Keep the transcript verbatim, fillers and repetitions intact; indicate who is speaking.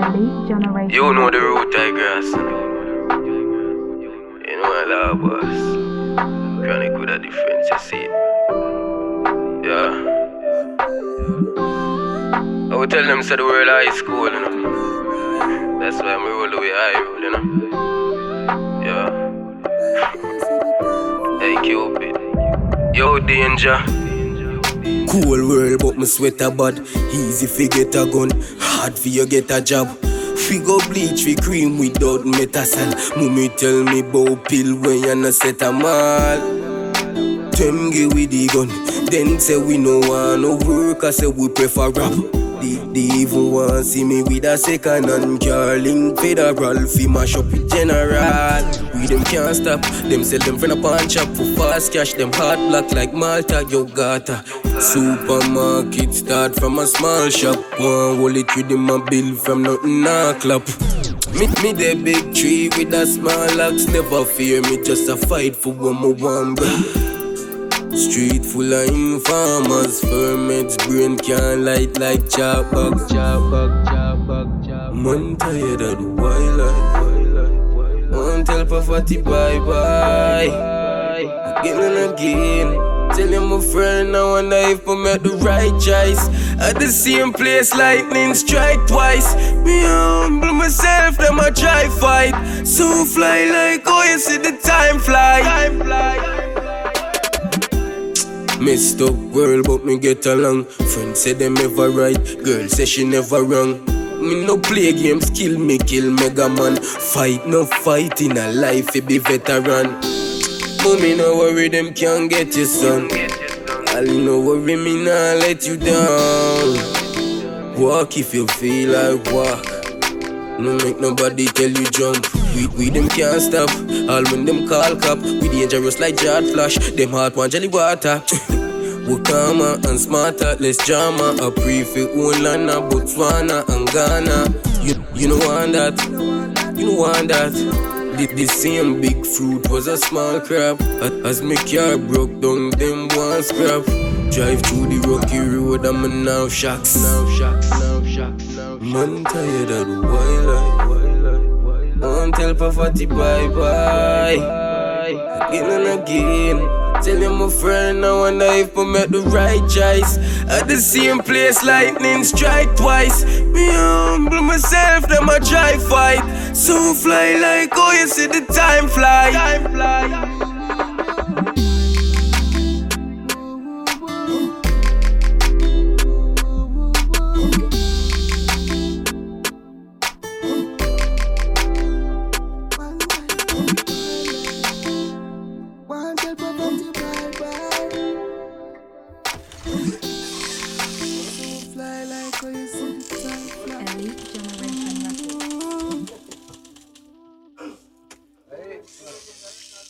Speaker 1: Elite Generation.
Speaker 2: You know the root I grass. You know I love boss. Chronic with a difference, you see. Yeah. I will tell them say the world high school, you know. That's why I'm roll the way I roll, you know. Yeah. Hey Cupid. Yo danger.
Speaker 3: Cool world but my sweater bad. Easy fi get a gun, hard fi you get a job. We go bleach, we cream without metasol. Mummy tell me bout pill when you no set a mal. Them give we the gun, then say we no want no work, I say we prefer rap. They, they even want see me with a second hand car link federal fi mash up with general. We them can't stop, them sell them friend a pawn shop for fast cash. Them hard black like Malta, Yogata. Supermarket start from a small shop. One hold it with my bill from nothing nah clap. Meet me the big tree with a small axe. Never fear me, just a fight for one more one bro. Street full of informers, ferments, brain can't light like chop bug, chop bug, chop bug, chop. Man tired of the wildlife. Man tell poverty bye bye. Again and again. Tell him my friend, I wonder if I make the right choice. At the same place, lightning strike twice. Me humble myself, them I try fight. So fly like oh you see the time fly. Time fly. Messed up world, but me get along. Friends say them ever right, girl say she never wrong. Me no play games, kill me, kill Mega Man. Fight no fight in a life, it be veteran. Mommy no worry, them can't get you son. I'll no worry, me nah let you down. Walk if you feel like walk. No make nobody tell you jump. We, we them can't stop. All when them call cop. We dangerous like Jet Flash. Them heart want jelly water. We calmer and smarter, less drama. A prefect one Lana, Botswana and Ghana. You, you know want that. You know want that. The, the same big fruit was a small crab. As my car broke down, them one scrap. Drive through the rocky road, I'm a now shocks. Now shocks, now shocks, now shocks. Man tired of the wildlife. Won't tell poverty bye bye. Again and again. Tell him my friend, I wonder if I make the right choice. At the same place, lightning strike twice. Me humble myself, them I try fight. So fly like oh you see the time fly. Time fly.
Speaker 1: Elite Generation Records.